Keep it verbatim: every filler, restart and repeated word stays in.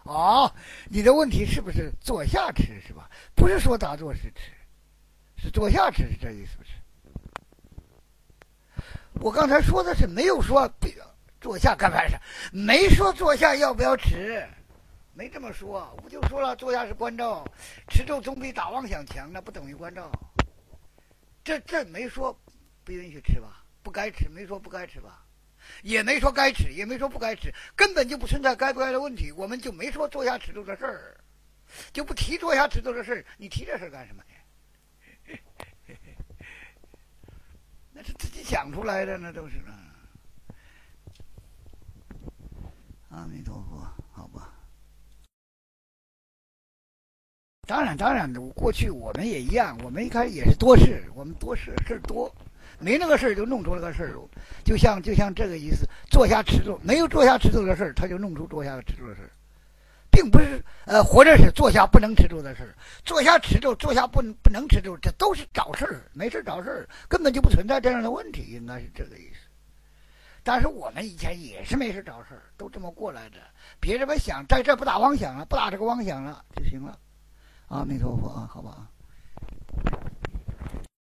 哦，你的问题是不是坐下吃是吧？不是说打坐时吃，是坐下吃，是这意思不是？我刚才说的是没有说坐下干饭事，没说坐下要不要吃，没这么说。我就说了，坐下是关照，吃咒总比打妄想强，那不等于关照。这这没说不允许吃吧？不该吃，没说不该吃吧？也没说该吃，也没说不该吃，根本就不存在该不该的问题。我们就没说坐下吃咒的事儿，就不提坐下吃咒的事儿。你提这事儿干什么呀？那是自己想出来的，那都是呢。阿弥陀佛，好吧。当然，当然，过去我们也一样，我们一开始也是多事，我们多事事多，没那个事就弄出了个事，就像就像这个意思，坐下吃咒，没有坐下吃咒的事，他就弄出坐下吃咒的事，并不是呃活着是坐下不能吃咒的事，坐下吃咒，坐下不不能吃咒，这都是找事，没事找事，根本就不存在这样的问题，应该是这个意思。但是我们以前也是没事找事，都这么过来的。别这么想，在这不打妄想了，不打这个妄想了就行了。阿弥陀佛啊，好吧。